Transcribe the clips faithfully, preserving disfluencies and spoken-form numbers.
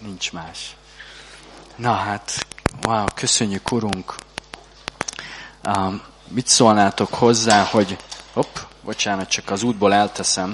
nincs más. Na hát, wow, köszönjük, Urunk. Um, mit szólnátok hozzá, hogy... Hopp, bocsánat, csak az útból elteszem.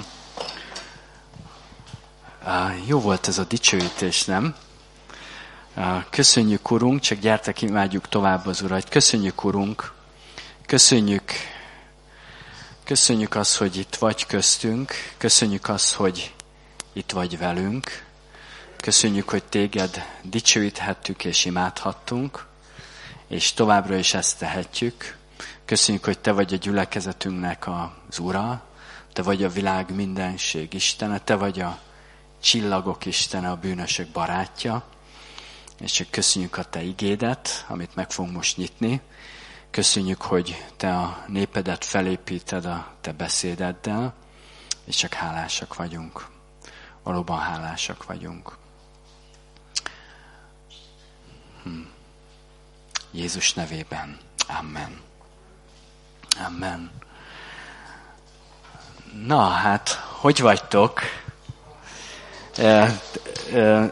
Uh, jó volt ez a dicsőítés, nem? Uh, köszönjük, Urunk, csak gyertek, imádjuk tovább az Urat. Köszönjük, Urunk. Köszönjük, köszönjük azt, hogy itt vagy köztünk. Köszönjük azt, hogy itt vagy velünk. Köszönjük, hogy téged dicsőíthettük és imádhattunk, és továbbra is ezt tehetjük. Köszönjük, hogy te vagy a gyülekezetünknek az Ura, te vagy a világ mindenség Istene, te vagy a csillagok Istene, a bűnösök barátja, és csak köszönjük a te igédet, amit meg fogunk most nyitni. Köszönjük, hogy te a népedet felépíted a te beszédeddel, és csak hálásak vagyunk. Valóban hálásak vagyunk. Hm. Jézus nevében. Amen. Amen. Na hát, hogy vagytok? E, e,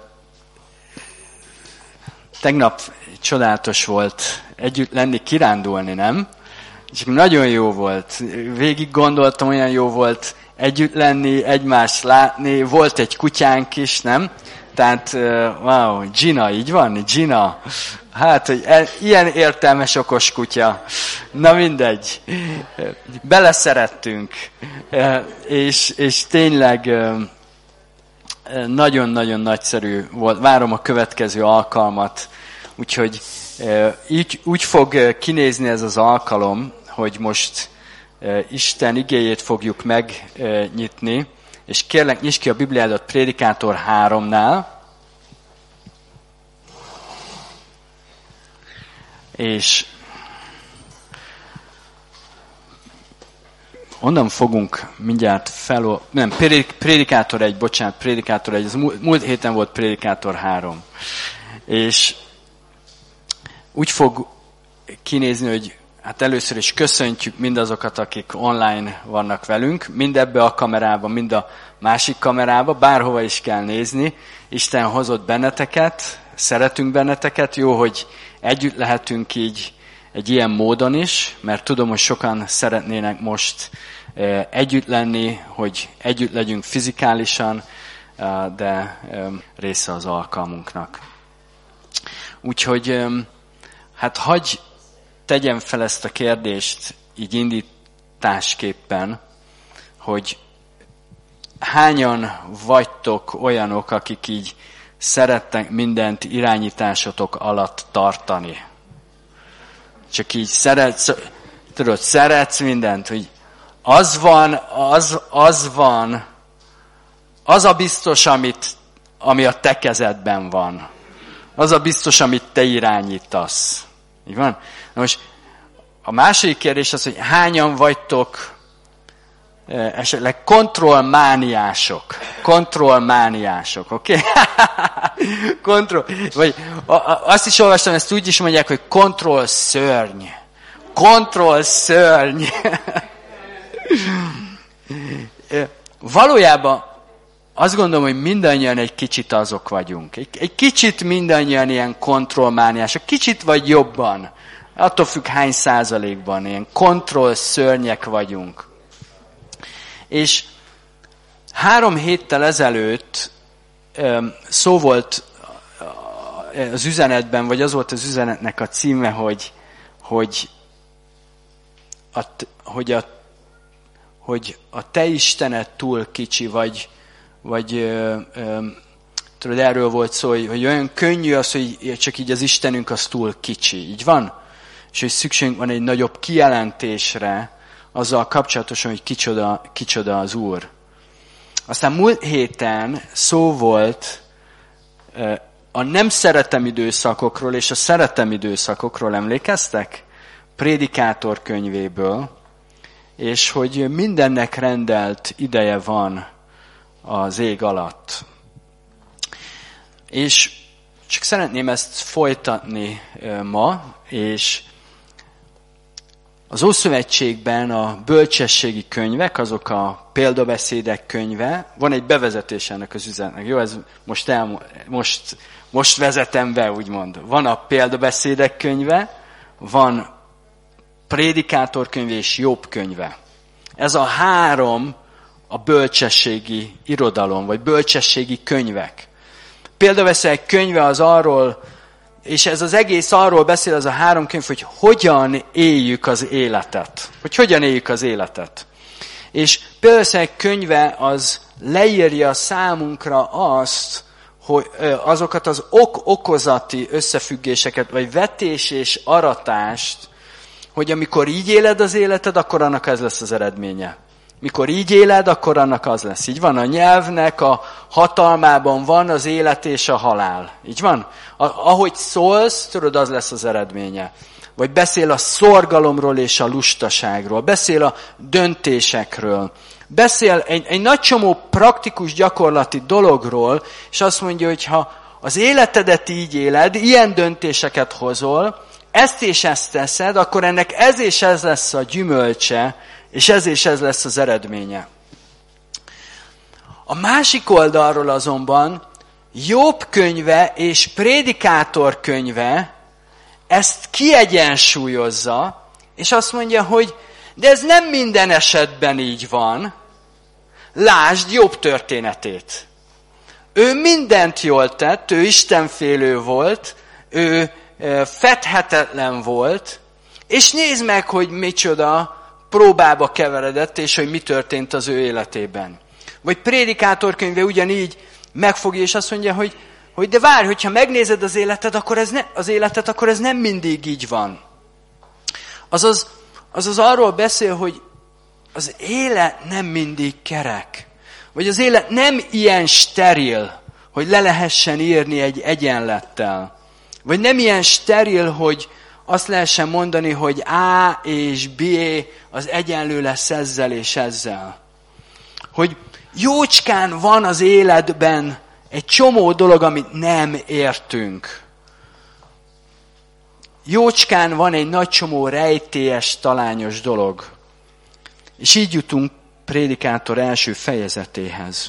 tegnap csodálatos volt együtt lenni, kirándulni, nem? Csak nagyon jó volt. Végig gondoltam, olyan jó volt együtt lenni, egymást látni. Volt egy kutyánk is, nem? Tehát, wow, Gina, így van? Gina. Hát, hogy e, ilyen értelmes, okos kutya. Na mindegy. Beleszerettünk. És, és tényleg nagyon-nagyon nagyszerű volt. Várom a következő alkalmat. Úgyhogy így, úgy fog kinézni ez az alkalom, hogy most Isten igéjét fogjuk megnyitni, és kérlek, nyisd ki a Bibliádat Prédikátor háromnál, és onnan fogunk mindjárt fel... Nem, Prédikátor egy, bocsánat, Prédikátor egy, az múlt héten volt Prédikátor három. És úgy fog kinézni, hogy hát először is köszöntjük mindazokat, akik online vannak velünk, mind ebbe a kamerába, mind a másik kamerába, bárhova is kell nézni. Isten hozott benneteket, szeretünk benneteket, jó, hogy együtt lehetünk így egy ilyen módon is, mert tudom, hogy sokan szeretnének most együtt lenni, hogy együtt legyünk fizikálisan, de része az alkalmunknak. Úgyhogy hát hagyj tegyem fel ezt a kérdést így indításképpen, hogy hányan vagytok olyanok, akik így szerettek mindent irányításotok alatt tartani? Csak így szeretsz, tudod, szeretsz mindent, hogy az van, az, az van, az a biztos, amit, ami a te kezedben van. Az a biztos, amit te irányítasz. Így van? Na most a második kérdés az, hogy hányan vagytok esetleg kontrollmániások. Kontrollmániások, oké? Okay? Kontroll, vagy azt is olvastam, ezt úgy is mondják, hogy kontrollszörny. Kontrollszörny. Valójában azt gondolom, hogy mindannyian egy kicsit azok vagyunk. Egy, egy kicsit mindannyian ilyen kontrollmániások. Kicsit vagy jobban. Attól függ, hány százalékban ilyen kontrollszörnyek vagyunk. És három héttel ezelőtt szó volt az üzenetben, vagy az volt az üzenetnek a címe, hogy, hogy, a, hogy, a, hogy a te Istened túl kicsi, vagy, vagy ö, ö, tudod, erről volt szó, hogy, hogy olyan könnyű az, hogy csak így az Istenünk az túl kicsi. Így van? És hogy szükségünk van egy nagyobb kijelentésre, azzal kapcsolatosan, hogy kicsoda, kicsoda az Úr. Aztán múlt héten szó volt a nem szeretem időszakokról és a szeretem időszakokról, emlékeztek? Prédikátor könyvéből, és hogy mindennek rendelt ideje van az ég alatt. És csak szeretném ezt folytatni ma, és Az Ószövetségben a bölcsességi könyvek, azok a példabeszédek könyve, van egy bevezetés ennek az üzenetnek. Jó, ez most, el, most, most vezetem be, úgymond. Van a példabeszédek könyve, van prédikátor könyve és Jobb könyve. Ez a három a bölcsességi irodalom, vagy bölcsességi könyvek. Példabeszédek könyve az arról, és ez az egész arról beszél, az a három könyv, hogy hogyan éljük az életet. Hogy hogyan éljük az életet. És példabeszédek könyve az leírja számunkra azt, hogy azokat az ok-okozati összefüggéseket, vagy vetés és aratást, hogy amikor így éled az életed, akkor annak ez lesz az eredménye. Mikor így éled, akkor annak az lesz. Így van, a nyelvnek a hatalmában van az élet és a halál. Így van? Ahogy szólsz, tudod, az lesz az eredménye. Vagy beszél a szorgalomról és a lustaságról. Beszél a döntésekről. Beszél egy, egy nagy csomó praktikus, gyakorlati dologról, és azt mondja, hogy ha az életedet így éled, ilyen döntéseket hozol, ezt és ezt teszed, akkor ennek ez és ez lesz a gyümölcse, és ez és ez lesz az eredménye. A másik oldalról azonban Jobb könyve és Prédikátor könyve ezt kiegyensúlyozza, és azt mondja, hogy de ez nem minden esetben így van. Lásd Jobb történetét. Ő mindent jól tett, ő istenfélő volt, ő fedhetetlen volt, és nézd meg, hogy micsoda próbába keveredett, és hogy mi történt az ő életében. Vagy Prédikátor könyve ugyanígy megfogja, és azt mondja, hogy, hogy de várj, hogyha megnézed az életet, akkor ez ne, az életet, akkor ez nem mindig így van. Azaz, azaz arról beszél, hogy az élet nem mindig kerek. Vagy az élet nem ilyen steril, hogy le lehessen írni egy egyenlettel. Vagy nem ilyen steril, hogy azt lehessen mondani, hogy A és B az egyenlő lesz ezzel és ezzel. Hogy jócskán van az életben egy csomó dolog, amit nem értünk. Jócskán van egy nagy csomó rejtélyes, talányos dolog. És így jutunk Prédikátor első fejezetéhez.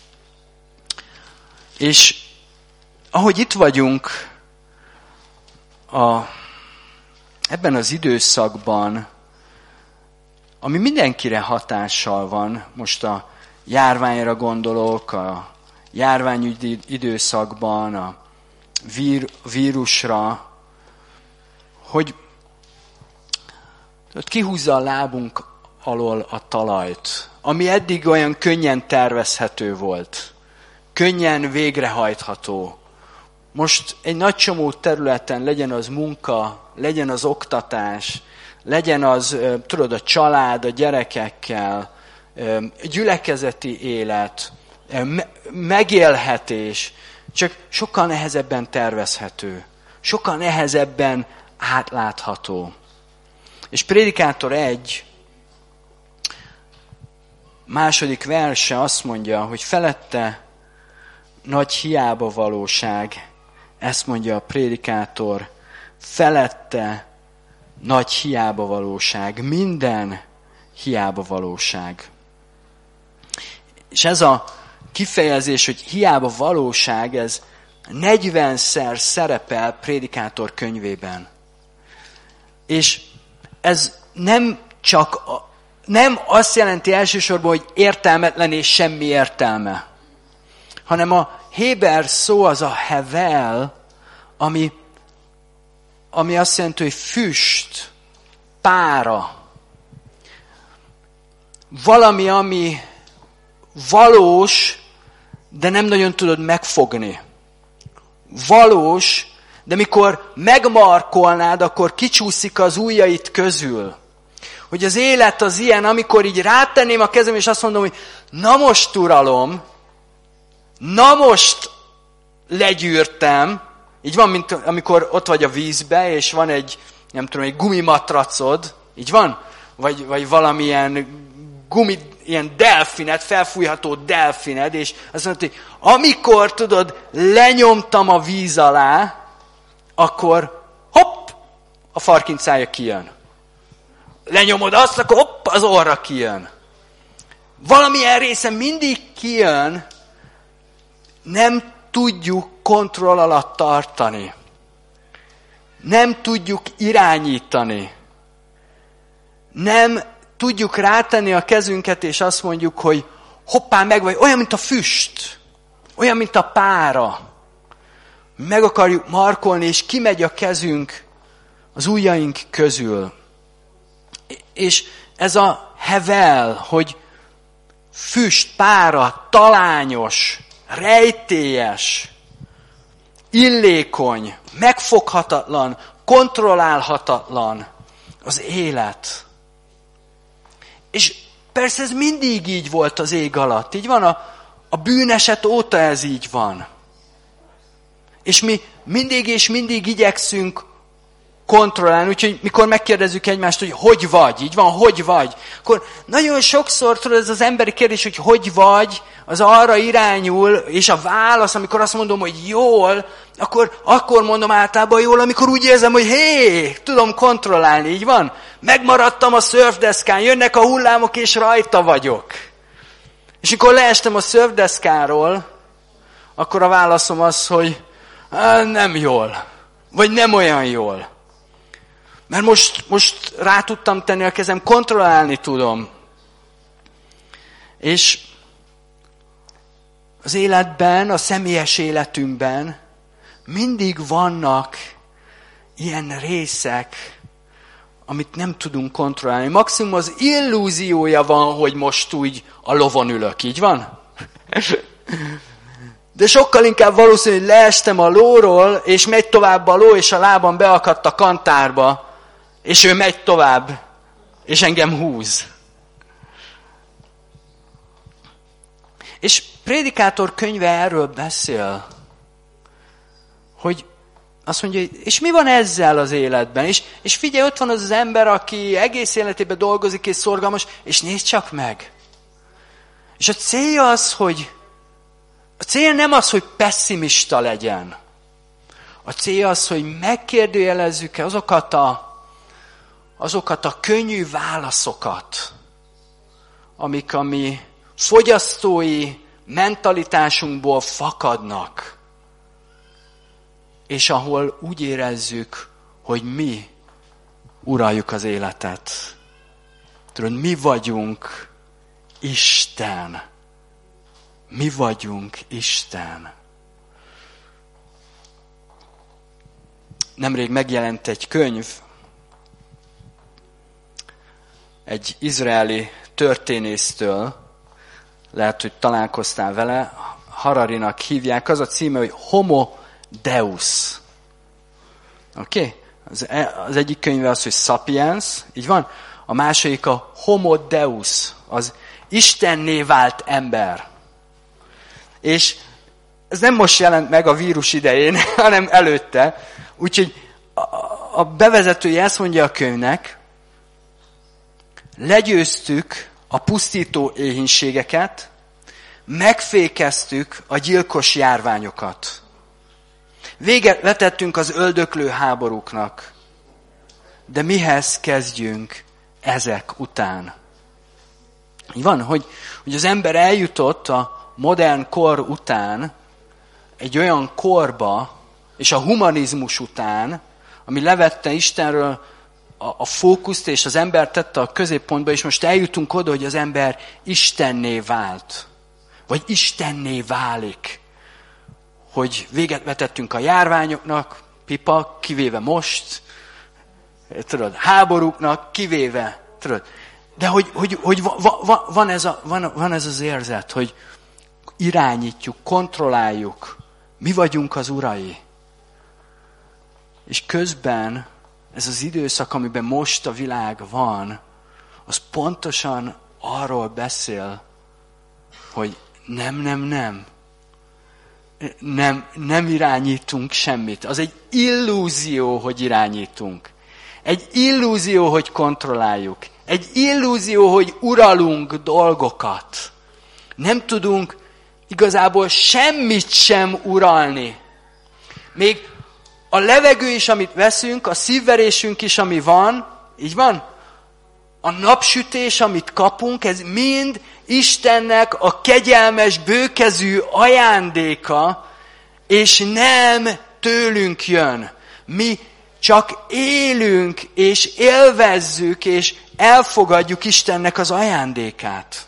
És ahogy itt vagyunk a, ebben az időszakban, ami mindenkire hatással van, most a járványra gondolok, a járványügyi időszakban, a vír, vírusra, hogy kihúzza a lábunk alól a talajt, ami eddig olyan könnyen tervezhető volt, könnyen végrehajtható. Most egy nagy csomó területen, legyen az munka, legyen az oktatás, legyen az, tudod, a család, a gyerekekkel, gyülekezeti élet, megélhetés, csak sokkal nehezebben tervezhető, sokkal nehezebben átlátható. És Prédikátor egy második verse azt mondja, hogy felette nagy hiába valóság, ezt mondja a Prédikátor, felette nagy hiába valóság, minden hiába valóság. És ez a kifejezés, hogy hiába valóság, ez negyvenszer szerepel Prédikátor könyvében. És ez nem csak, nem azt jelenti elsősorban, hogy értelmetlen és semmi értelme, hanem a héber szó az a hevel, ami, ami azt jelenti, hogy füst, pára. Valami, ami valós, de nem nagyon tudod megfogni. Valós, de mikor megmarkolnád, akkor kicsúszik az ujjait közül. Hogy az élet az ilyen, amikor így rátenném a kezem, és azt mondom, hogy na most, uralom, na most legyűrtem. Így van, mint amikor ott vagy a vízbe, és van egy, nem tudom, egy gumimatracod, így van? Vagy, vagy valamilyen gumi, ilyen delfinet, felfújható delfined, és azt mondod, hogy amikor, tudod, lenyomtam a víz alá, akkor hopp, a farkincája kijön. lenyomod azt, akkor hopp, az orra kijön. Valamilyen része mindig kijön, nem tudjuk kontroll alatt tartani. Nem tudjuk irányítani. Nem tudjuk rátenni a kezünket, és azt mondjuk, hogy hoppá, meg vagy, olyan, mint a füst, olyan, mint a pára. Meg akarjuk markolni, és kimegy a kezünk az ujjaink közül. És ez a hevel, hogy füst, pára, talányos, rejtélyes, illékony, megfoghatatlan, kontrollálhatatlan az élet. És persze ez mindig így volt az ég alatt. Így van, a, a bűneset óta ez így van. És mi mindig és mindig igyekszünk kontrollálni, úgyhogy mikor megkérdezzük egymást, hogy hogy vagy, így van, hogy vagy, akkor nagyon sokszor tudod, ez az emberi kérdés, hogy hogy vagy, az arra irányul, és a válasz, amikor azt mondom, hogy jól, akkor, akkor mondom általában jól, amikor úgy érzem, hogy hé, tudom kontrollálni, így van. Megmaradtam a szörfdeszkán, jönnek a hullámok, és rajta vagyok. És mikor leestem a szörfdeszkáról, akkor a válaszom az, hogy á, nem jól, vagy nem olyan jól. Mert most, most rá tudtam tenni a kezem, kontrollálni tudom. És az életben, a személyes életünkben mindig vannak ilyen részek, amit nem tudunk kontrollálni. Maximum az illúziója van, hogy most úgy a lovon ülök, így van? De sokkal inkább valószínű, hogy leestem a lóról, és megy tovább a ló, és a lábam beakadt a kantárba, és ő megy tovább, és engem húz. És Prédikátor könyve erről beszél, hogy azt mondja, és mi van ezzel az életben? És, és figyelj, ott van az az ember, aki egész életében dolgozik és szorgalmas, és nézd csak meg. És a célja az, hogy a cél nem az, hogy pessimista legyen. A cél az, hogy megkérdőjelezzük azokat a, azokat a könnyű válaszokat, amik a mi fogyasztói mentalitásunkból fakadnak, és ahol úgy érezzük, hogy mi uraljuk az életet. Tudod, mi vagyunk Isten. Mi vagyunk Isten. Nemrég megjelent egy könyv, egy izraeli történésztől, lehet, hogy találkoztál vele, Hararinak hívják, az a címe, hogy Homo Deus. Oké? Okay? Az, az egyik könyve az, hogy Sapiens, így van? A második a Homo Deus, az Istenné vált ember. És ez nem most jelent meg a vírus idején, hanem előtte. Úgyhogy a, a bevezetője ezt mondja a könyvnek, legyőztük a pusztító éhínségeket, megfékeztük a gyilkos járványokat. Véget vetettünk az öldöklő háborúknak. De mihez kezdjünk ezek után? Így van, hogy, hogy az ember eljutott a modern kor után egy olyan korba, és a humanizmus után, ami levette Istenről a, a fókuszt, és az ember tette a középpontba, és most eljutunk oda, hogy az ember Istenné vált. Vagy Istenné válik. Hogy véget vetettünk a járványoknak, pipa, kivéve most, tudod, háborúknak, kivéve, tudod. De hogy, hogy, hogy va, va, van, ez a, van, van ez az érzet, hogy irányítjuk, kontrolláljuk, mi vagyunk az urai. És közben ez az időszak, amiben most a világ van, az pontosan arról beszél, hogy nem, nem, nem. Nem, nem irányítunk semmit. Az egy illúzió, hogy irányítunk. Egy illúzió, hogy kontrolláljuk. Egy illúzió, hogy uralunk dolgokat. Nem tudunk igazából semmit sem uralni. Még a levegő is, amit veszünk, a szívverésünk is, ami van, így van, a napsütés, amit kapunk, ez mind Istennek a kegyelmes, bőkezű ajándéka, és nem tőlünk jön. Mi csak élünk, és élvezzük, és elfogadjuk Istennek az ajándékát.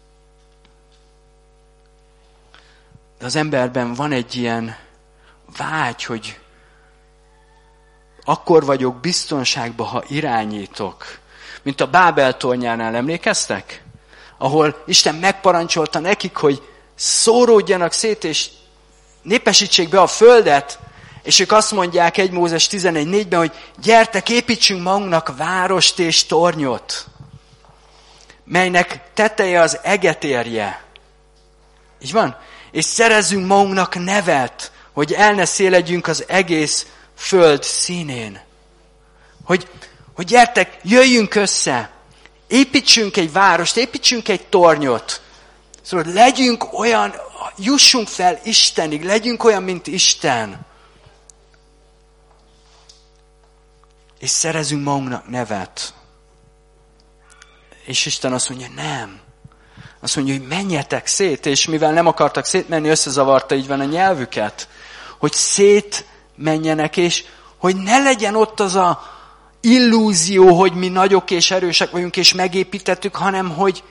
De az emberben van egy ilyen vágy, hogy akkor vagyok biztonságban, ha irányítok. Mint a Bábel tornyánál, emlékeztek? Ahol Isten megparancsolta nekik, hogy szóródjanak szét, és népesítsék be a földet, és ők azt mondják egy Mózes tizenegy négyben, hogy gyertek, építsünk magunknak várost és tornyot, melynek teteje az eget érje. Így van? És szerezzünk magunknak nevet, hogy el ne széledjünk az egész föld színén. Hogy, hogy gyertek, jöjjünk össze, építsünk egy várost, építsünk egy tornyot. Szóval legyünk olyan, jussunk fel Istenig, legyünk olyan, mint Isten. És szerezünk magunknak nevet. És Isten azt mondja, nem. Azt mondja, hogy menjetek szét, és mivel nem akartak szétmenni, összezavarta így van a nyelvüket, hogy szétmenjenek, és hogy ne legyen ott az a illúzió, hogy mi nagyok és erősek vagyunk, és megépítettük, hanem hogy,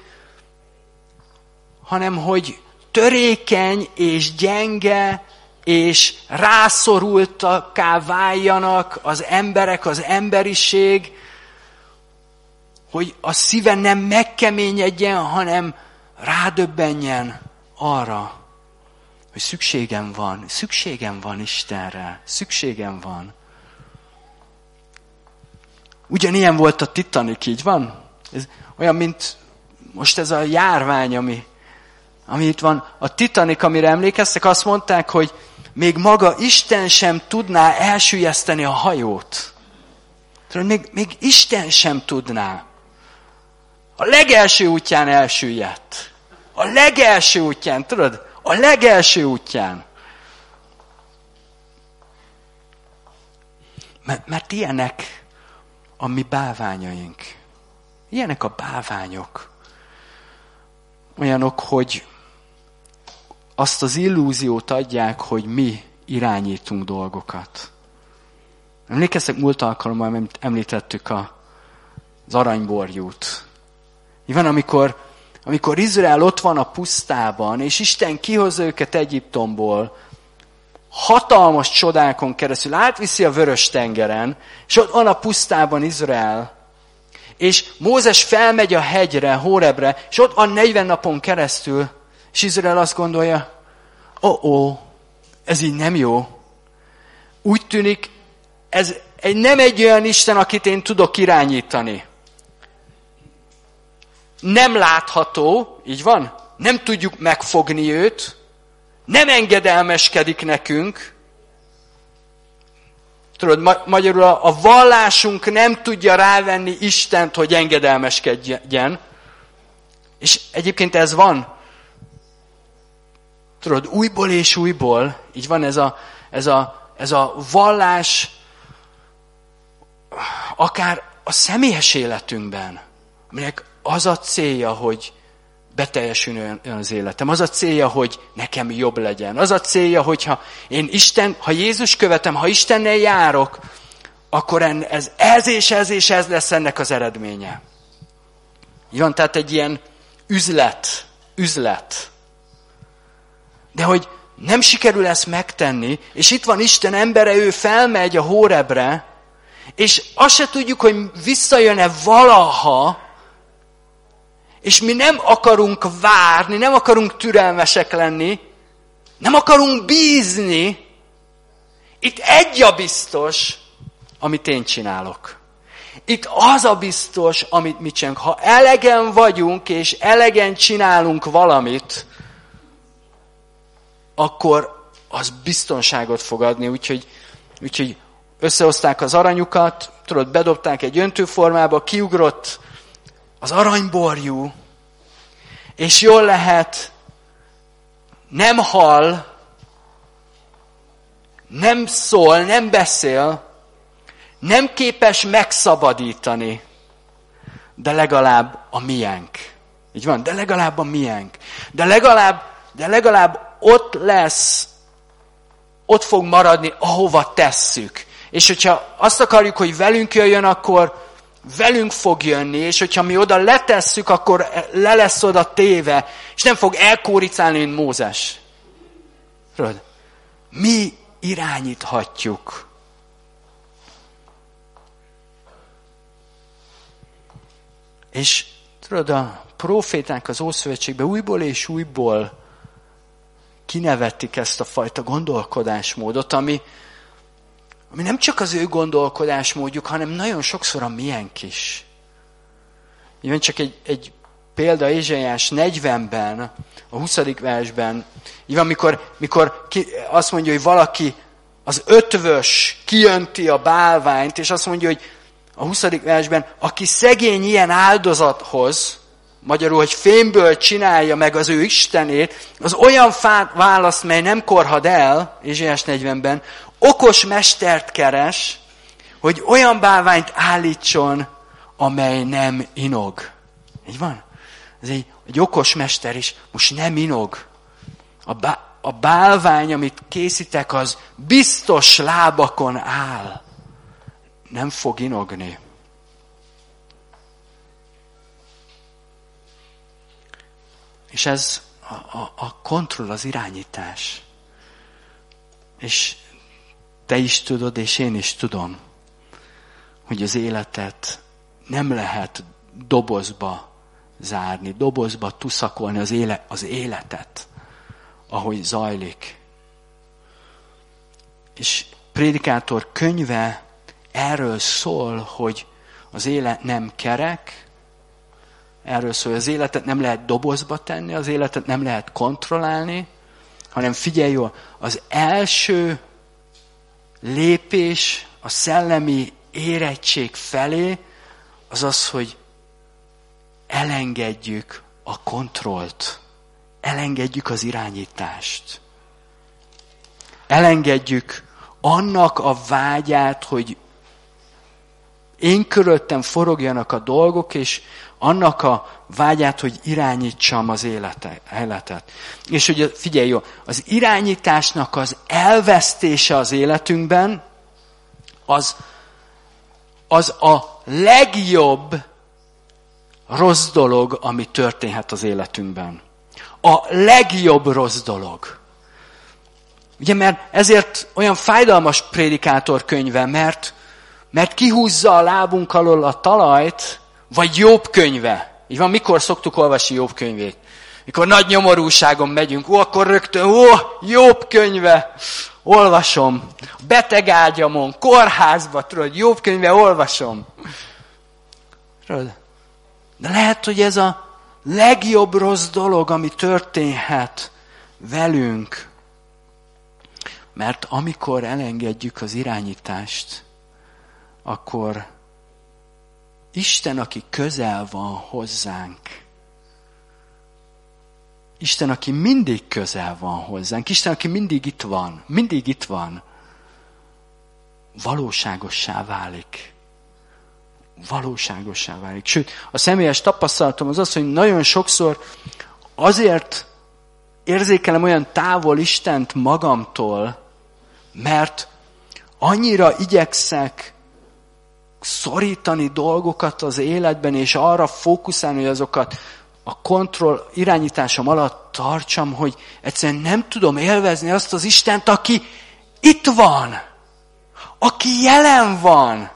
hanem hogy törékeny és gyenge, és rászorultakká váljanak az emberek, az emberiség, hogy a szíve nem megkeményedjen, hanem rádöbbenjen arra, hogy szükségem van, szükségem van Istenre, szükségem van. Ugyanilyen volt a Titanic, így van? Ez olyan, mint most ez a járvány, ami, ami itt van. A Titanic, amire emlékeztek, azt mondták, hogy még maga Isten sem tudná elsüllyeszteni a hajót. Tudod, még, még Isten sem tudná. A legelső útján elsüllyedt. A legelső útján, tudod? A legelső útján. Mert, mert ilyenek a mi bálványaink. Ilyenek a bálványok. Olyanok, hogy azt az illúziót adják, hogy mi irányítunk dolgokat. Emlékeztek, múlt alkalommal említettük a, az aranyborjút. Mi van, amikor, amikor Izrael ott van a pusztában, és Isten kihozza őket Egyiptomból, hatalmas csodákon keresztül, átviszi a Vörös-tengeren, és ott van a pusztában Izrael, és Mózes felmegy a hegyre, Hórebre, és ott van negyven napon keresztül, és Izrael azt gondolja, ó-ó, ez így nem jó. Úgy tűnik, ez egy, nem egy olyan Isten, akit én tudok irányítani. Nem látható, így van? Nem tudjuk megfogni őt, nem engedelmeskedik nekünk. Tudod, ma- magyarul a, a vallásunk nem tudja rávenni Istent, hogy engedelmeskedjen. És egyébként ez van. Tudod, újból és újból, így van ez a, ez a, ez a vallás, akár a személyes életünkben, aminek az a célja, hogy beteljesüljön az életem. Az a célja, hogy nekem jobb legyen. Az a célja, hogyha én Isten, ha Jézus követem, ha Istennel járok, akkor ez, ez és ez és ez lesz ennek az eredménye. Így van, tehát egy ilyen üzlet, üzlet. De hogy nem sikerül ezt megtenni, és itt van Isten embere, ő felmegy a Hórebre, és azt se tudjuk, hogy visszajön-e valaha, és mi nem akarunk várni, nem akarunk türelmesek lenni, nem akarunk bízni. Itt egy a biztos, amit én csinálok. Itt az a biztos, amit mi csinálunk. Ha elegen vagyunk, és elegen csinálunk valamit, akkor az biztonságot fog adni. Úgyhogy, úgyhogy összehozták az aranyukat, tudod, bedobták egy öntőformába, kiugrott az aranyborjú, és jól lehet, nem hall, nem szól, nem beszél, nem képes megszabadítani, de legalább a miénk. Így van, de legalább a miénk. De legalább, de legalább ott lesz, ott fog maradni, ahova tesszük. És hogyha azt akarjuk, hogy velünk jöjjön, akkor velünk fog jönni, és hogyha mi oda letesszük, akkor le lesz oda téve, és nem fog elkóricálni, mint Mózes. Tudod, mi irányíthatjuk. És tudod, a proféták az Ószövetségben újból és újból kinevették ezt a fajta gondolkodásmódot, ami, ami nem csak az ő gondolkodásmódjuk, hanem nagyon sokszor a miénk is. Jön csak egy, egy példa Ézsaiás negyvenben, a huszadik versben, így van, mikor, mikor ki, azt mondja, hogy valaki az ötvös kijönti a bálványt, és azt mondja, hogy a huszadik versben, aki szegény ilyen áldozathoz, magyarul, hogy fémből csinálja meg az ő istenét, az olyan fát választ, mely nem korhad el, Ézsaiás negyvenben, okos mestert keres, hogy olyan bálványt állítson, amely nem inog. Így van? Ez egy, egy okos mester is most nem inog. A, bá, a bálvány, amit készítek, az biztos lábakon áll. Nem fog inogni. És ez a, a, a kontroll, az irányítás. És te is tudod, és én is tudom, hogy az életet nem lehet dobozba zárni, dobozba tuszakolni az, éle, az életet, ahogy zajlik. És Prédikátor könyve erről szól, hogy az élet nem kerek, erről szól, hogy az életet nem lehet dobozba tenni, az életet nem lehet kontrollálni, hanem figyelj jól, az első lépés a szellemi érettség felé az az, hogy elengedjük a kontrollt, elengedjük az irányítást, elengedjük annak a vágyát, hogy én körülöttem forogjanak a dolgok, és annak a vágyát, hogy irányítsam az életet. És hogy figyelj jó, az irányításnak az elvesztése az életünkben, az, az a legjobb rossz dolog, ami történhet az életünkben. A legjobb rossz dolog. Ugye, mert ezért olyan fájdalmas Prédikátor könyve, mert, mert kihúzza a lábunk alól a talajt, vagy Jobb könyve. Így van, mikor szoktuk olvasni Jobb könyvét? Mikor nagy nyomorúságon megyünk, ó, akkor rögtön, ó, Jobb könyve, olvasom. Beteg ágyamon, kórházba, tudod, Jobb könyve, olvasom. Tudod? De lehet, hogy ez a legjobb rossz dolog, ami történhet velünk. Mert amikor elengedjük az irányítást, akkor Isten, aki közel van hozzánk, Isten, aki mindig közel van hozzánk, Isten, aki mindig itt van, mindig itt van, valóságossá válik. Valóságossá válik. Sőt, a személyes tapasztalatom az az, hogy nagyon sokszor azért érzékelem olyan távol Istent magamtól, mert annyira igyekszek szorítani dolgokat az életben, és arra fókuszálni, hogy azokat a kontroll irányításom alatt tartsam, hogy egyszerűen nem tudom élvezni azt az Istent, aki itt van, aki jelen van,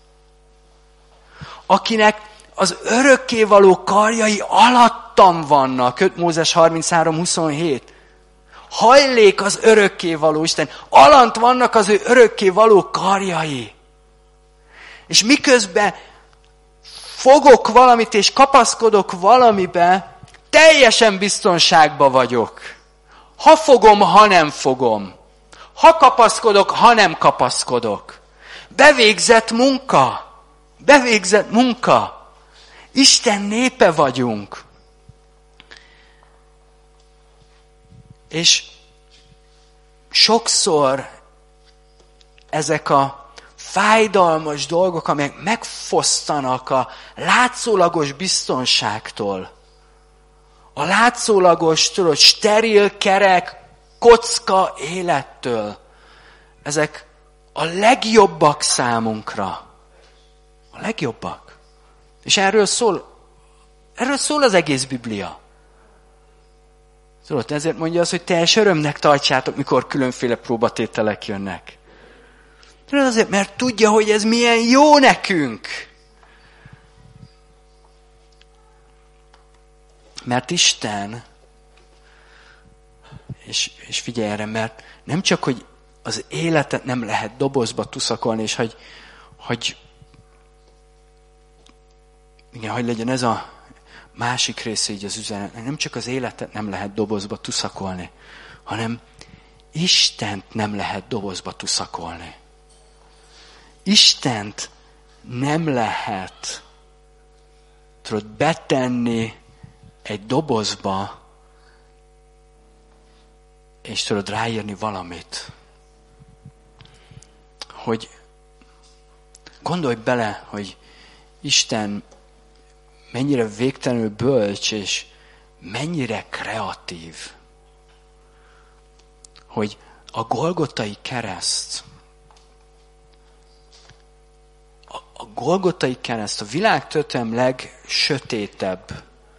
akinek az örökkévaló karjai alattam vannak, öt Mózes harminchárom huszonhét. Hajlék az örökkévaló Isten, alant vannak az ő örökkévaló karjai. És miközben fogok valamit és kapaszkodok valamibe, teljesen biztonságban vagyok. Ha fogom, ha nem fogom. Ha kapaszkodok, ha nem kapaszkodok. Bevégzett munka. Bevégzett munka. Isten népe vagyunk. És sokszor ezek a fájdalmas dolgok, amelyek megfosztanak a látszólagos biztonságtól. A látszólagos, tudod, steril, kerek, kocka élettől. Ezek a legjobbak számunkra. A legjobbak. És erről szól, erről szól az egész Biblia. Tudod, ezért mondja az, hogy teljes örömnek tartsátok, mikor különféle próbatételek jönnek. Tudod, azért, mert tudja, hogy ez milyen jó nekünk. Mert Isten, és, és figyelj erre, mert nem csak, hogy az életet nem lehet dobozba tuszakolni, és hogy, hogy igen, hogy legyen ez a másik része így az üzenet. Nem csak az életet nem lehet dobozba tuszakolni, hanem Istent nem lehet dobozba tuszakolni. Istent nem lehet, tudod, betenni egy dobozba, és tudod ráírni valamit. Hogy gondolj bele, hogy Isten mennyire végtelenül bölcs, és mennyire kreatív. Hogy a Golgotai kereszt, a, a Golgotai kereszt a világtörténelem legsötétebb,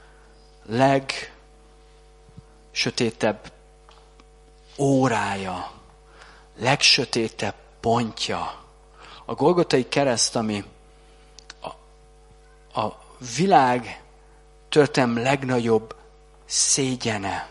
legsötétebb órája, legsötétebb pontja. A Golgotai kereszt, ami a, a világ történelem legnagyobb szégyene,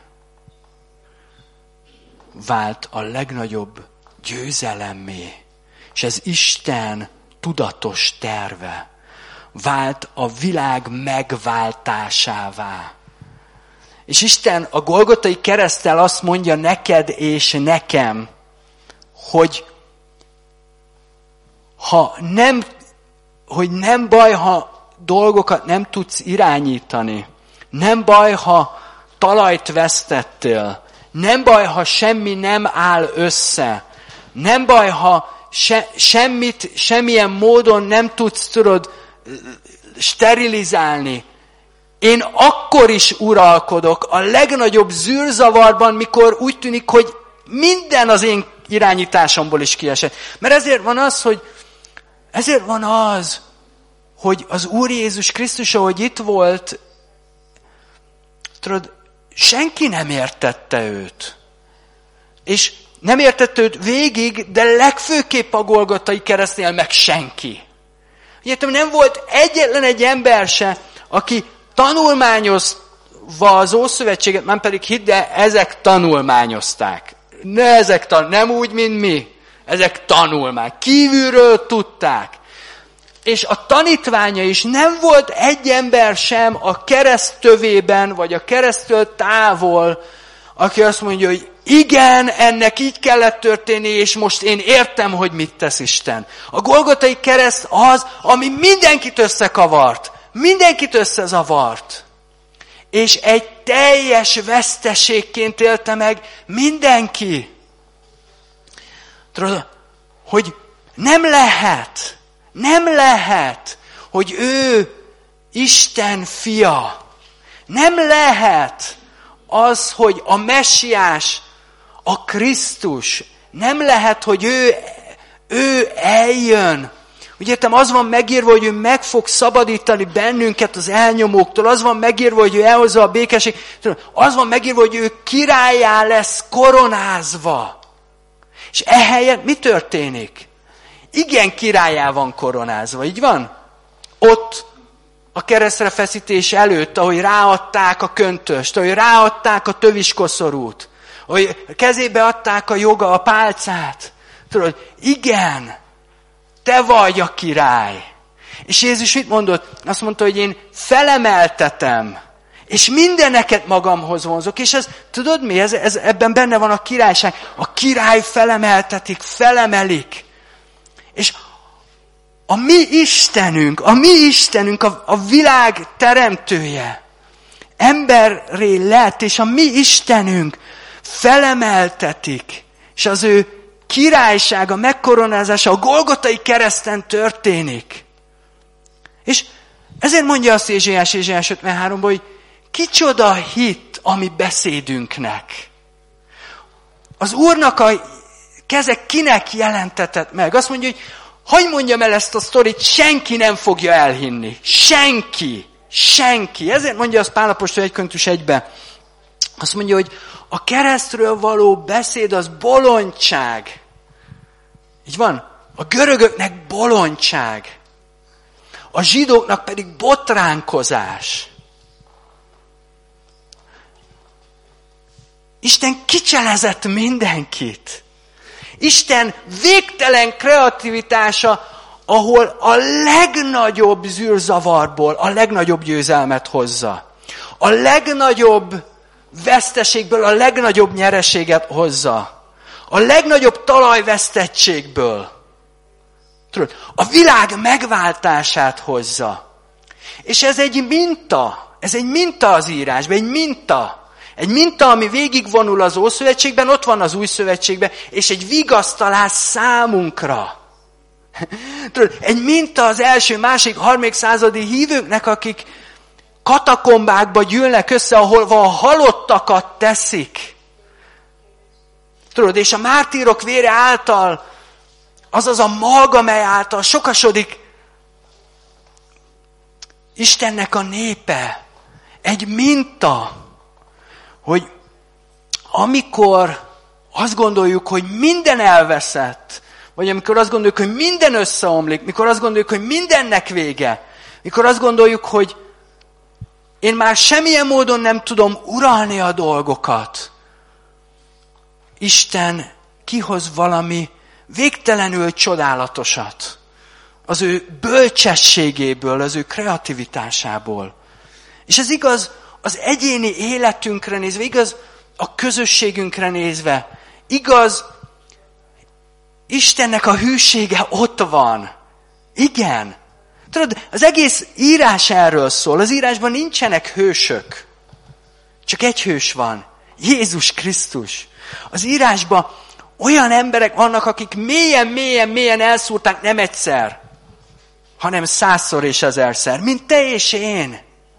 vált a legnagyobb győzelemmé. És ez Isten tudatos terve. Vált a világ megváltásává. És Isten a Golgotai kereszttel azt mondja neked és nekem, hogy ha nem, hogy nem baj, ha dolgokat nem tudsz irányítani, nem baj, ha talajt vesztettél, nem baj, ha semmi nem áll össze, nem baj, ha se, semmit, semmilyen módon nem tudsz, tudod, sterilizálni. Én akkor is uralkodok a legnagyobb zűrzavarban, mikor úgy tűnik, hogy minden az én irányításomból is kiesett. Mert ezért van az, hogy ezért van az, hogy az Úr Jézus Krisztus, ahogy itt volt, tudod, senki nem értette őt. És nem értette őt végig, de legfőképp a Golgotai keresztnél meg senki. Értem, nem volt egyetlen egy ember se, aki tanulmányozva az Ószövetséget, nem pedig hidd, de ezek tanulmányozták. Ne ezek tan- nem úgy, mint mi. Ezek tanulmány. Kívülről tudták. És a tanítványa is nem volt egy ember sem a kereszt tövében, vagy a kereszttől távol, aki azt mondja, hogy igen, ennek így kellett történni, és most én értem, hogy mit tesz Isten. A Golgotai kereszt az, ami mindenkit összekavart, mindenkit összezavart. És egy teljes veszteségként élte meg mindenki. Tudod, hogy nem lehet, nem lehet, hogy ő Isten fia. Nem lehet az, hogy a messiás, a Krisztus, nem lehet, hogy ő, ő eljön. Úgy értem, az van megírva, hogy ő meg fog szabadítani bennünket az elnyomóktól, az van megírva, hogy ő elhozza a békesség, az van megírva, hogy ő királlyá lesz koronázva. És ehelyett mi történik? Igen, királlyá van koronázva, így van? Ott a keresztre feszítés előtt, ahogy ráadták a köntöst, ahogy ráadták a töviskoszorút, ahogy kezébe adták a joga, a pálcát. Tudod, igen, te vagy a király. És Jézus mit mondott? Azt mondta, hogy én felemeltetem, és mindeneket magamhoz vonzok. És ez, tudod mi? Ez, ez, ebben benne van a királyság. A király felemeltetik, felemelik. És a mi Istenünk, a mi Istenünk, a, a világ teremtője, emberré lett, és a mi Istenünk felemeltetik, és az ő királyság, a megkoronázása a Golgotai kereszten történik. És ezért mondja azt Ézsaiás, Ézsaiás ötvenháromban, hogy kicsoda hit a mi beszédünknek. Az Úrnak a keze kinek jelentetett meg? Azt mondja, hogy hadd mondjam el ezt a sztorit, senki nem fogja elhinni. Senki. Senki. Ezért mondja az Pál apostol egy Korintus egyben. Azt mondja, hogy a keresztről való beszéd az bolondság. Így van? A görögöknek bolondság. A zsidóknak pedig botránkozás. Isten kicselezett mindenkit. Isten végtelen kreativitása, ahol a legnagyobb zűrzavarból a legnagyobb győzelmet hozza. A legnagyobb veszteségből a legnagyobb nyereséget hozza. A legnagyobb talajvesztettségből. Tudod, a világ megváltását hozza. És ez egy minta. Ez egy minta az írásban, egy minta. Egy minta, ami végigvonul az Ószövetségben, ott van az Új Szövetségben, és egy vigasztalás számunkra. Tudod, egy minta az első, másik, harmadik századi hívőknek, akik katakombákba gyűlnek össze, ahol a halottakat teszik. Tudod, és a mártírok vére által, azaz a malga, mely által sokasodik Istennek a népe. Egy minta, hogy amikor azt gondoljuk, hogy minden elveszett, vagy amikor azt gondoljuk, hogy minden összeomlik, mikor azt gondoljuk, hogy mindennek vége, mikor azt gondoljuk, hogy én már semmilyen módon nem tudom uralni a dolgokat, Isten kihoz valami végtelenül csodálatosat. Az ő bölcsességéből, az ő kreativitásából. És ez igaz az egyéni életünkre nézve, igaz a közösségünkre nézve, igaz Istennek a hűsége ott van. Igen. Tudod, az egész írás erről szól. Az írásban nincsenek hősök. Csak egy hős van. Jézus Krisztus. Az írásban olyan emberek vannak, akik mélyen, mélyen, mélyen elszúrták nem egyszer, hanem százszor és ezerszer, mint te és én.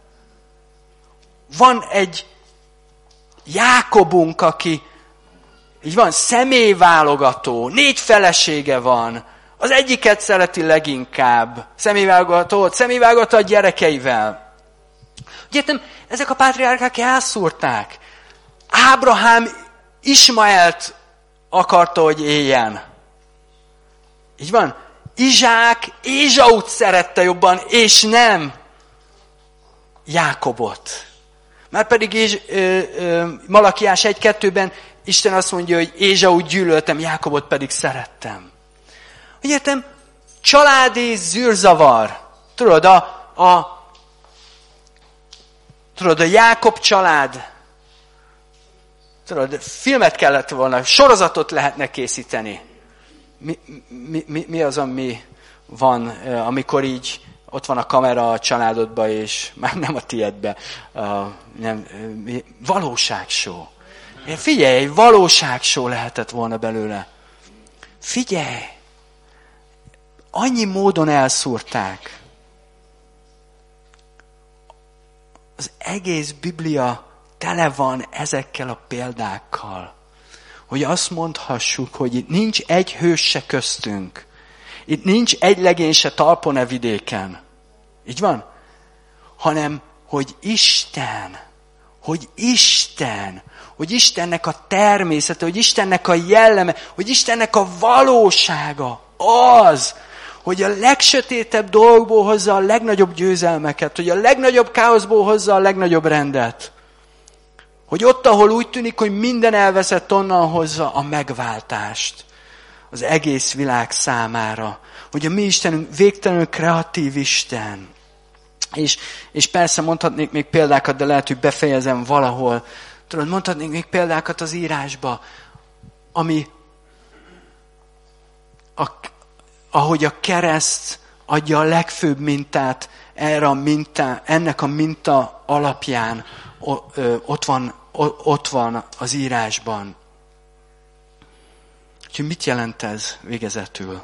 Van egy Jákobunk, aki így van, személyválogató, négy felesége van, az egyiket szereti leginkább, személyválogató, személyválogató a gyerekeivel. Ugye értem, ezek a pátriárkák elszúrták. Ábrahám Ismaelt akarta, hogy éljen. Így van? Izsák Ézsaut szerette jobban, és nem Jákobot. Márpedig Ézs, ö, ö, Malakiás egy kettőben Isten azt mondja, hogy Ézsaut gyűlöltem, Jákobot pedig szerettem. Úgy értem, családi zűrzavar. Tudod, a, a, tudod, a Jákob család, tudod, filmet kellett volna, sorozatot lehetne készíteni. Mi, mi, mi, mi az, ami van, amikor így ott van a kamera a családodba, és már nem a tiédbe, nem, valóságshow. Figyelj, egy valóságshow lehetett volna belőle. Figyelj! Annyi módon elszúrták. Az egész Biblia tele van ezekkel a példákkal. Hogy azt mondhassuk, hogy itt nincs egy hős se köztünk. Itt nincs egy legény se talpon e vidéken. Így van? Hanem, hogy Isten, hogy Isten, hogy Istennek a természete, hogy Istennek a jelleme, hogy Istennek a valósága az, hogy a legsötétebb dolgokból hozza a legnagyobb győzelmeket, hogy a legnagyobb káoszból hozza a legnagyobb rendet. Hogy ott, ahol úgy tűnik, hogy minden elveszett, onnan hozza a megváltást az egész világ számára. Hogy a mi Istenünk végtelenül kreatív Isten. És, és persze mondhatnék még példákat, de lehet, hogy befejezem valahol. Tudod, mondhatnék még példákat az írásba, ami a, ahogy a kereszt adja a legfőbb mintát erre a mintá, ennek a minta alapján ott van, ott van az írásban. Úgyhogy mit jelent ez végezetül?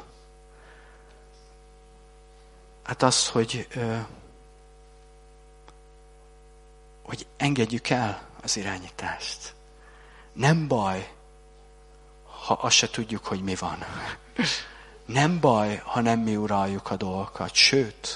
Hát az, hogy, hogy engedjük el az irányítást. Nem baj, ha azt se tudjuk, hogy mi van. Nem baj, ha nem mi uraljuk a dolgokat. Sőt,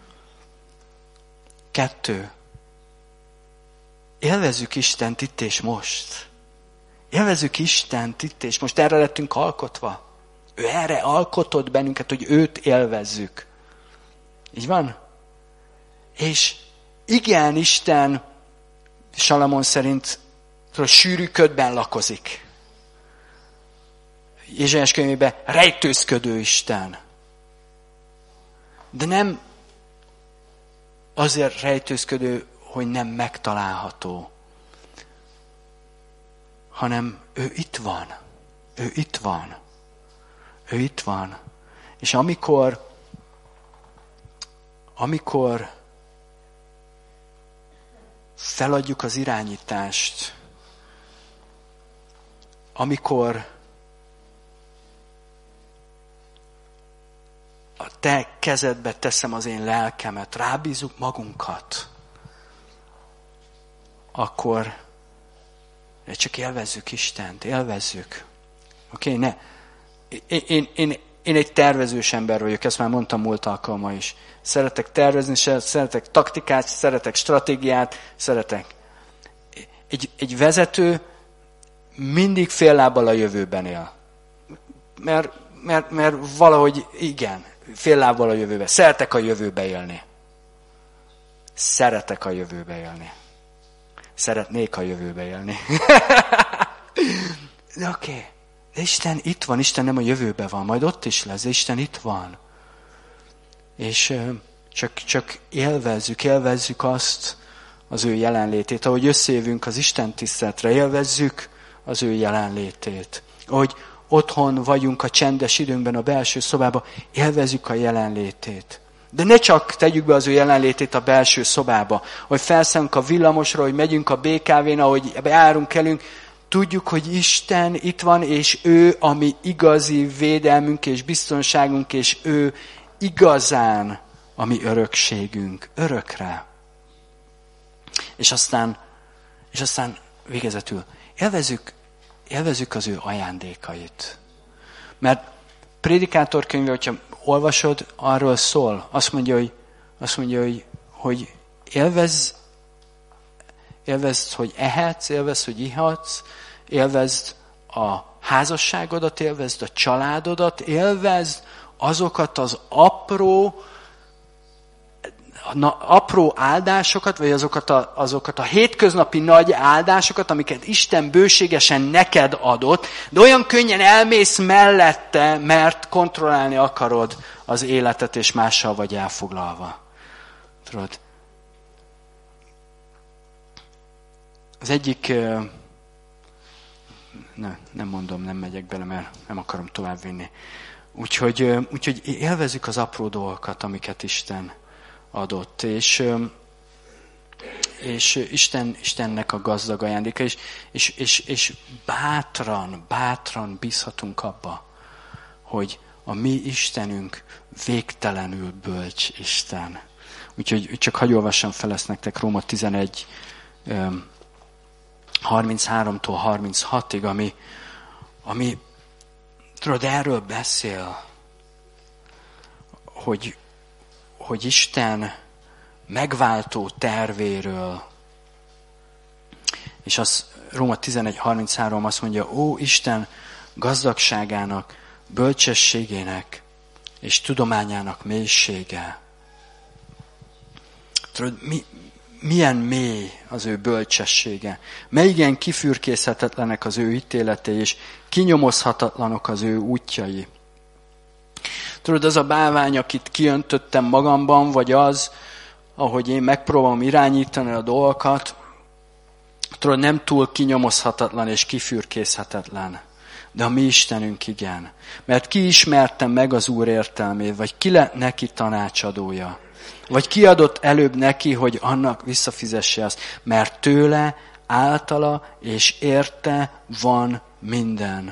kettő, élvezzük Istent itt és most. Élvezzük Istent itt és most. Erre lettünk alkotva. Ő erre alkotott bennünket, hogy őt élvezzük. Így van? És igen, Isten Salamon szerint tudod, sűrű ködben lakozik. Ézsaiás könyvében rejtőzködő Isten. De nem azért rejtőzködő, hogy nem megtalálható, hanem ő itt van. Ő itt van. Ő itt van. És amikor amikor feladjuk az irányítást, amikor a te kezedbe teszem az én lelkemet, rábízunk magunkat, akkor csak élvezzük Istent, élvezzük. Oké, okay, ne. Én, én, én, én egy tervezős ember vagyok, ezt már mondtam múlt alkalommal is. Szeretek tervezni, szeretek taktikát, szeretek stratégiát, szeretek. Egy, egy vezető mindig fél lábbal a jövőben él. Mert, mert, mert valahogy igen, fél lábbal a jövőben. Szeretek a jövőbe élni. Szeretek a jövőbe élni. Szeretnék a jövőbe élni. De oké. Okay. De Isten itt van, Isten nem a jövőben van, majd ott is lesz, de Isten itt van. És csak, csak élvezzük, élvezzük azt, az ő jelenlétét. Ahogy összejövünk az Isten tiszteletre, élvezzük az ő jelenlétét. Ahogy otthon vagyunk a csendes időnkben, a belső szobában, élvezzük a jelenlétét. De ne csak tegyük be az ő jelenlétét a belső szobába, hogy felszállunk a villamosra, hogy megyünk a bé ká vén, ahogy járunk elünk, tudjuk, hogy Isten itt van, és ő a mi igazi védelmünk és biztonságunk, és ő igazán a mi örökségünk. Örökre. És aztán, és aztán végezetül élvezzük, élvezzük az ő ajándékait. Mert Prédikátor könyve, hogyha olvasod, arról szól. Azt mondja, hogy, azt mondja, hogy, hogy élvezz, élvezd, hogy ehetsz, élvezd, hogy ihatsz, élvezd a házasságodat, élvezd a családodat, élvezd azokat az apró, na, apró áldásokat, vagy azokat a, azokat a hétköznapi nagy áldásokat, amiket Isten bőségesen neked adott, de olyan könnyen elmész mellette, mert kontrollálni akarod az életet, és mással vagy elfoglalva. Tudod? Az egyik, ne, nem mondom, nem megyek bele, mert nem akarom továbbvinni. Úgyhogy, úgyhogy élvezzük az apró dolgokat, amiket Isten adott. És, és Isten, Istennek a gazdag ajándéka, és, és, és, és bátran, bátran bízhatunk abba, hogy a mi Istenünk végtelenül bölcs Isten. Úgyhogy csak hagyj olvassam fel ezt nektek, Róma tizenegy, harmincháromtól harminchatig, ami, ami tudod, erről beszél, hogy, hogy Isten megváltó tervéről, és az Róma tizenegy harminchárom azt mondja, ó Isten gazdagságának, bölcsességének és tudományának mélysége. Tudod, mi, milyen mély az ő bölcsessége. Melyigen kifürkészhetetlenek az ő ítéletei, és kinyomozhatatlanok az ő útjai. Tudod, az a bálvány, akit kiöntöttem magamban, vagy az, ahogy én megpróbálom irányítani a dolgokat, tudod, nem túl kinyomozhatatlan és kifürkészhetetlen. De a mi Istenünk igen. Mert ki ismerte meg az Úr értelmét, vagy ki lett neki tanácsadója. Vagy ki adott előbb neki, hogy annak visszafizesse azt. Mert tőle, általa és érte van minden.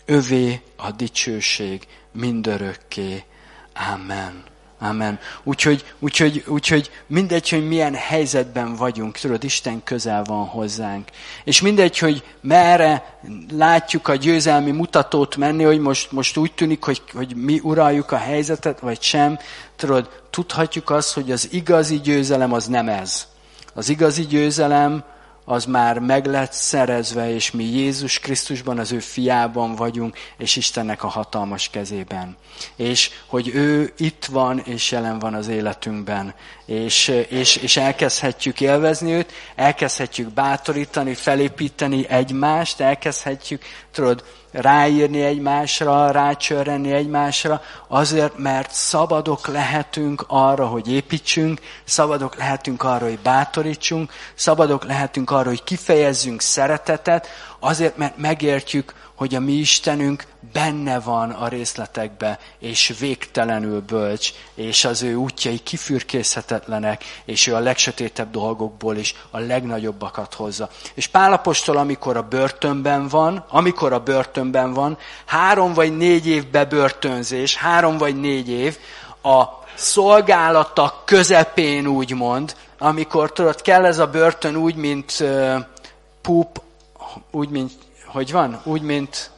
övé a dicsőség mindörökké. Amen. Amen. Úgyhogy, úgyhogy, úgyhogy mindegy, hogy milyen helyzetben vagyunk, tudod, Isten közel van hozzánk. És mindegy, hogy merre látjuk a győzelmi mutatót menni, hogy most, most úgy tűnik, hogy, hogy mi uraljuk a helyzetet, vagy sem. Tudod, tudhatjuk azt, hogy az igazi győzelem az nem ez. Az igazi győzelem az már meg lett szerezve, és mi Jézus Krisztusban, az ő fiában vagyunk, és Istennek a hatalmas kezében. És hogy ő itt van, és jelen van az életünkben. És, és, és elkezdhetjük élvezni őt, elkezdhetjük bátorítani, felépíteni egymást, elkezdhetjük, tudod, ráírni egymásra, rácsörrenni egymásra, azért, mert szabadok lehetünk arra, hogy építsünk, szabadok lehetünk arra, hogy bátorítsunk, szabadok lehetünk arra, hogy kifejezzünk szeretetet, azért, mert megértjük, hogy a mi Istenünk benne van a részletekbe, és végtelenül bölcs, és az ő útjai kifürkészhetetlenek, és ő a legsötétebb dolgokból is a legnagyobbakat hozza. És Pál apostol, amikor a börtönben van, amikor a börtönben van, három vagy négy év bebörtönzés, három vagy négy év, a szolgálata közepén úgymond, amikor tudod, kell ez a börtön úgy, mint uh, pup, úgy, mint hogy van? Úgy, mint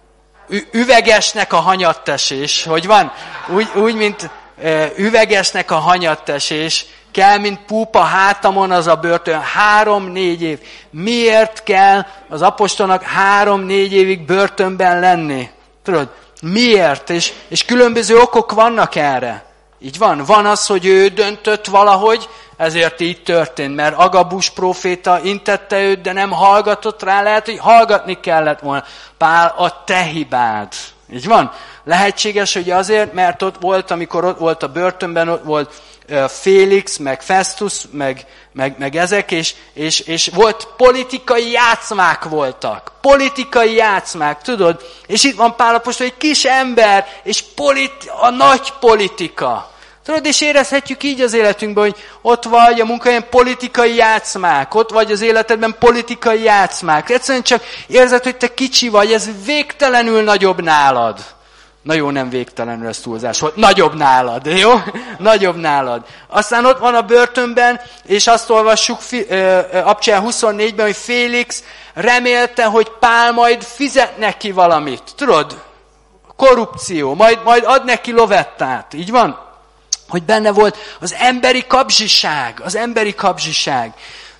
ü- üvegesnek a hanyattesés. Hogy van? Úgy, úgy mint e, üvegesnek a hanyattesés. Kell, mint púpa hátamon az a börtön. Három-négy év. Miért kell az apostolnak három-négy évig börtönben lenni? Tudod? Miért? És, és különböző okok vannak erre. Így van. Van az, hogy ő döntött valahogy, ezért így történt, mert Agabus próféta intette őt, de nem hallgatott rá, lehet, hogy hallgatni kellett volna. Pál, a te hibád. Így van? Lehetséges, hogy azért, mert ott volt, amikor ott volt a börtönben, ott volt uh, Félix, meg Festus, meg, meg, meg ezek, és, és, és volt politikai játszmák voltak. Politikai játszmák, tudod? És itt van Pál apostol, egy kis ember, és politi- a nagy politika. Tudod, és érezhetjük így az életünkben, hogy ott vagy a munkahelyen politikai játszmák, ott vagy az életedben politikai játszmák. Egyszerűen csak érzed, hogy te kicsi vagy, ez végtelenül nagyobb nálad. Na jó, nem végtelenül, ez túlzás volt. Nagyobb nálad, jó? Nagyobb nálad. Aztán ott van a börtönben, és azt olvassuk Apcsel huszonnégyben, hogy Félix remélte, hogy Pál majd fizet neki valamit. Tudod? Korrupció, majd, majd ad neki lovettát. Így van? Hogy benne volt az emberi kapzsiság, az emberi kapzsiság.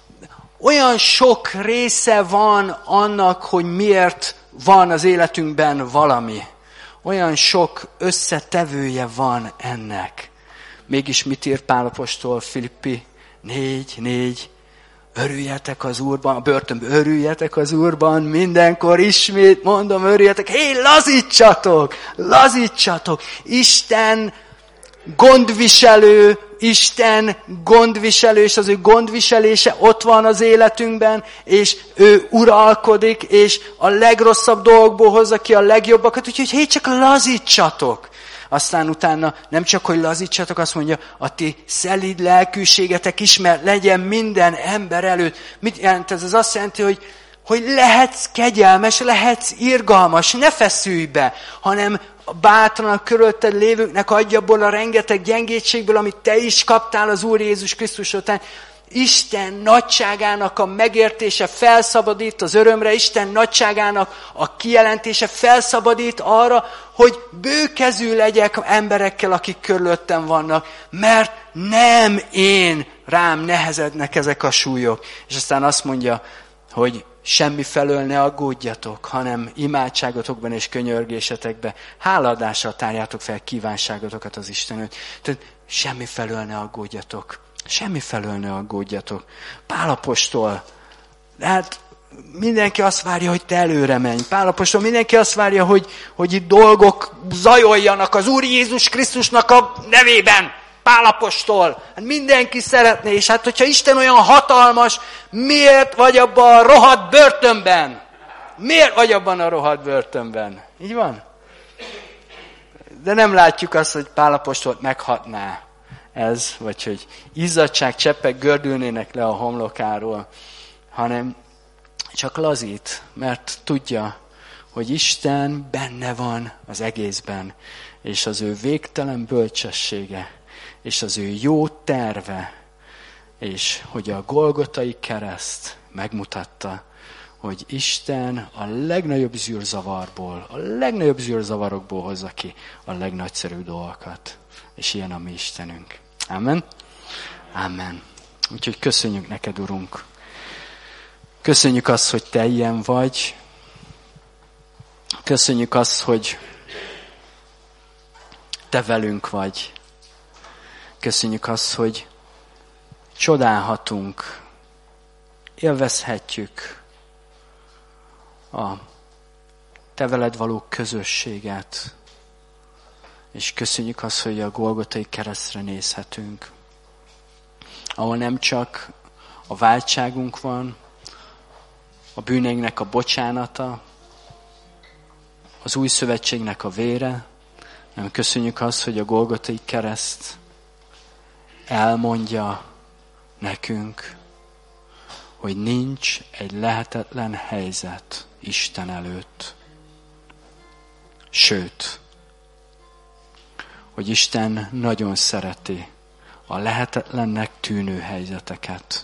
Olyan sok része van annak, hogy miért van az életünkben valami. Olyan sok összetevője van ennek. Mégis mit ír Pál apostol Filippi négy négy? Örüljetek az Úrban, a börtönben örüljetek az Úrban, mindenkor ismét mondom, örüljetek. Hé, lazítsatok, lazítsatok. Isten gondviselő, Isten gondviselő, és az ő gondviselése ott van az életünkben, és ő uralkodik, és a legrosszabb dolgokból hozza ki a legjobbakat, úgyhogy hé, csak lazítsatok. Aztán utána nem csak, hogy lazítsatok, azt mondja, a ti szelíd lelkűségetek ismert legyen minden ember előtt. Mit jelent ez? Ez azt jelenti, hogy hogy lehetsz kegyelmes, lehetsz irgalmas, ne feszülj be, hanem bátran a körülötted lévőknek adj abból a rengeteg gyengétségből, amit te is kaptál az Úr Jézus Krisztus után. Isten nagyságának a megértése felszabadít az örömre, Isten nagyságának a kijelentése felszabadít arra, hogy bőkezű legyek emberekkel, akik körülöttem vannak, mert nem én rám nehezednek ezek a súlyok. És aztán azt mondja, hogy semmi felől ne aggódjatok, hanem imádságotokban és könyörgésetekben hálaadással tárjátok fel kívánságotokat az Istenőt. Tehát semmi felől ne aggódjatok. Semmi felől ne aggódjatok. Pál apostol, hát mindenki azt várja, hogy te előre menj. Pál apostol, mindenki azt várja, hogy, hogy itt dolgok zajoljanak az Úr Jézus Krisztusnak a nevében. Pál apostol, hát mindenki szeretné, és hát hogyha Isten olyan hatalmas, miért vagy abban a rohadt börtönben? Miért vagy abban a rohadt börtönben? Így van? De nem látjuk azt, hogy Pál apostolt meghatná ez, vagy hogy izzadság cseppek gördülnének le a homlokáról, hanem csak lazít, mert tudja, hogy Isten benne van az egészben, és az ő végtelen bölcsessége, és az ő jó terve, és hogy a Golgotai kereszt megmutatta, hogy Isten a legnagyobb zűrzavarból, a legnagyobb zűrzavarokból hozza ki a legnagyszerűbb dolgokat. És ilyen a mi Istenünk. Amen? Amen. Úgyhogy köszönjük neked, Urunk. Köszönjük azt, hogy te ilyen vagy. Köszönjük azt, hogy te velünk vagy. Köszönjük azt, hogy csodálhatunk, élvezhetjük a te veled való közösséget. És köszönjük azt, hogy a Golgotai keresztre nézhetünk, ahol nem csak a váltságunk van, a bűneinknek a bocsánata, az új szövetségnek a vére, hanem köszönjük azt, hogy a Golgotai kereszt elmondja nekünk, hogy nincs egy lehetetlen helyzet Isten előtt. Sőt, hogy Isten nagyon szereti a lehetetlennek tűnő helyzeteket.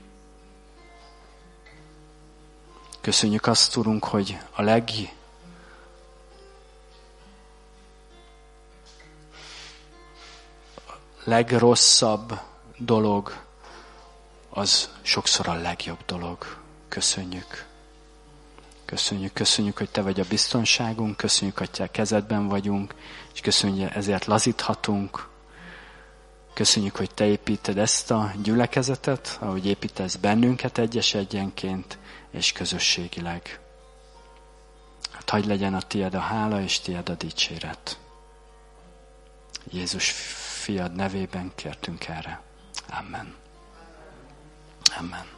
Köszönjük azt, Urunk, hogy a leg legrosszabb dolog az sokszor a legjobb dolog. Köszönjük. Köszönjük, köszönjük, hogy te vagy a biztonságunk, köszönjük, hogy te a kezedben vagyunk, és köszönjük, ezért lazíthatunk. Köszönjük, hogy te építed ezt a gyülekezetet, ahogy építesz bennünket egyes egyenként, és közösségileg. Hát hadd legyen a tied a hála, és tied a dicséret. Jézus fiad nevében kértünk erre. Amen. Amen.